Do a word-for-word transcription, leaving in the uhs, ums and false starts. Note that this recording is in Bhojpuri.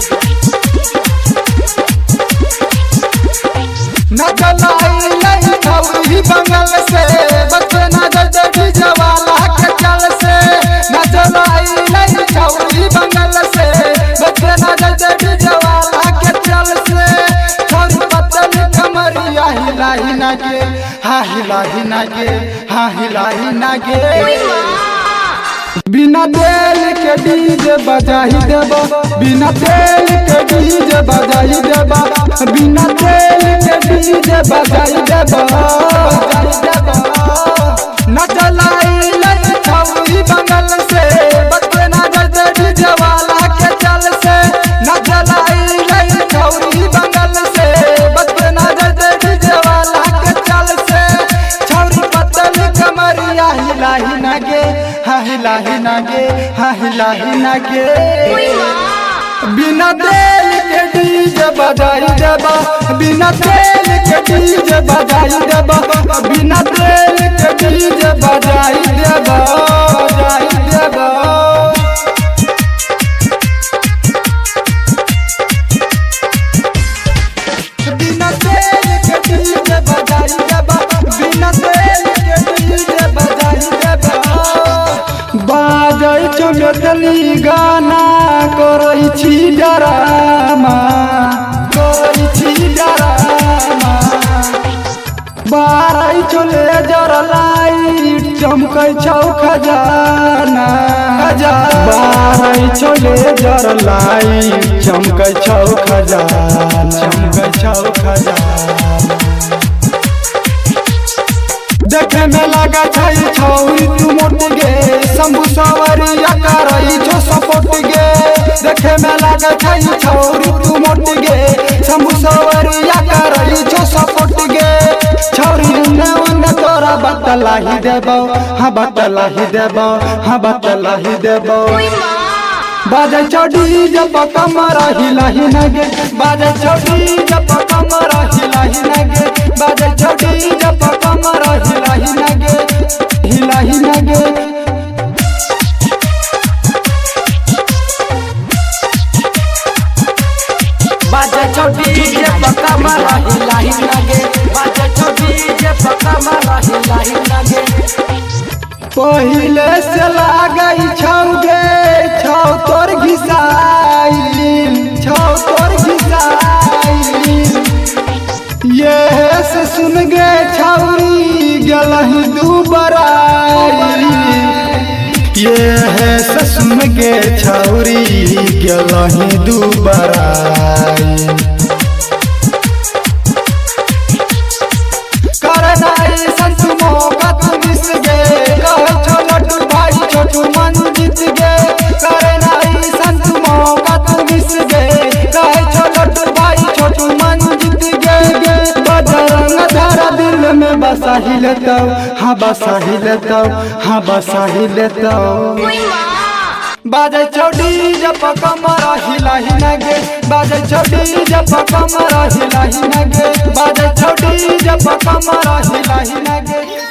न चलाई नहीं छौरी बंगल से बच्चे न जल्दी जवाला के चल से न चलाई नहीं छौरी बंगल से बच्चे न जल्दी जवाला के चल से छौरी पतल कमरिया हिलाई ना गे हा हिलाई ना गे हा हिलाई ना गे बिना तेल के डीजे बजाई देबा बिना तेल के डीजे बजाई देबा बिना तेल के डीजे बजाई देबा न चलाई लई छौरी बंगल से बच्चे न जल्दी जवाला के चल से न चलाई लई छौरी बंगल से बच्चे न जल्दी जवाला के चल से छौरी पतल कमरिया हिलाई ना गे हा हिलाही ना गे हा हिलाही ना गे बिना तेल के डीजे बजाई देबा बिना तेल के डीजे बजाई देबा बिना तेल के डीजे बजाई देबा बजाई देबा बिना तेल के डीजे बजाई देबा बिना तेल के डीजे बजाई देबा बाजै छौ मेदली गाना करै छी डरामा करै छी डरामा बारै छौ लेजर लाइट चमकै छौ खजाना खजाना बारै छौ लेजर लाइट चमकै छौ खजाना चमकै छौ खजाना देखे में लगा छै छौरी तू मोट गे शंभू सवरिया करई छो सपोर्ट गे देखे में लगा छै छौरी तू मोट गे शंभू सवरिया करई छो सपोर्ट गे छौरी ने ओने तोरा बतलाही देबो हां बतलाही देबो हां बतलाही देबो बाजे छौ डीजे पर कमर हिलाही ना गे बाजे छौ डीजे पर कमर हिलाही ना गे बाजे छौ डीजे पर कमर हिलाही ना गे हिलाही ना गे बाजे छौ डीजे पर कमर हिलाही ना गे बाजे छौ डीजे पर कमर हिलाही ना गे पहिले से लागई छौ गे छौ तोर घिसाइल छौ तोर घिसाइल ये से सुन गे छौरी गलही दुबराई ये से सुन गे छौरी गलही दुबराई करनाई संत मौका तू मिस गे कह छो लड्डू भाई छोटू मन जीत गे करनाई संत मौका तू मिस गे कह छो लड्डू भाई छोटू मन जीत गे गे बजरंग धारा दिल में बसा ही लेता हाँ बसा ही लेता हाँ बसा ही लेता बाजे छौ डीजे पर कमर हिलाही ना गे बाजे छौ डीजे पर कमर हिलाही ना गे बाजे छौ डीजे पर कमर हिलाही ना गे।